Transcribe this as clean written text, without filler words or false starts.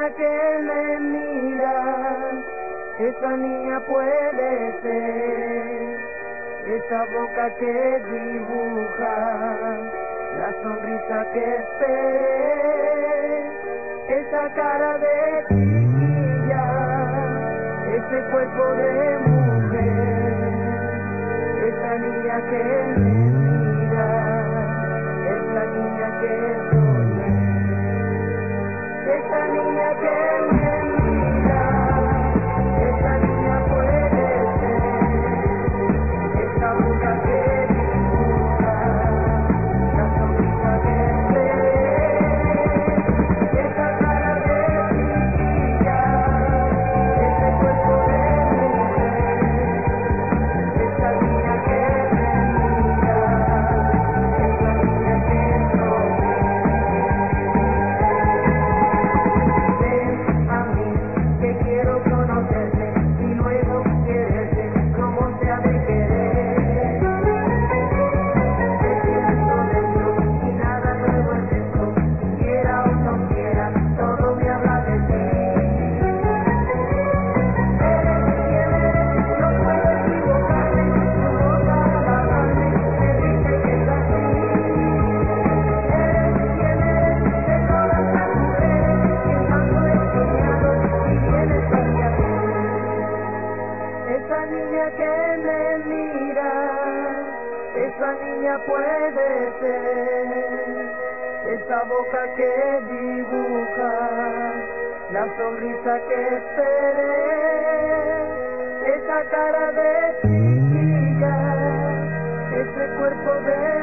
niña que me mira, esa niña puede ser, esa boca que dibuja, la sonrisa que esperé, esa cara de chiquilla, ese cuerpo de mujer, esa niña que me mira, esa niña que soñé, esa niña que me mira, esa niña puede ser, esa boca que dibuja, la sonrisa que esperé, esa cara de chiquilla, ese cuerpo de mujer, esa niña que me mira, esa niña que soñé. Ven a mí, que quiero conocerte y luego quererte como se ha de querer. Te siento dentro y nada nuevo es esto, quiera o no quiera, todo me habla de ti. Eres quien eres, no puedo equivocarme, tu boca al hablarme me dice que es así. Eres quien eres, de todas las mujeres, quien tanto he soñado y vienes hacia mí. Esa niña que me mira, esa niña puede ser, esa boca que dibuja, la sonrisa que esperé, esa cara de chiquilla, ese cuerpo de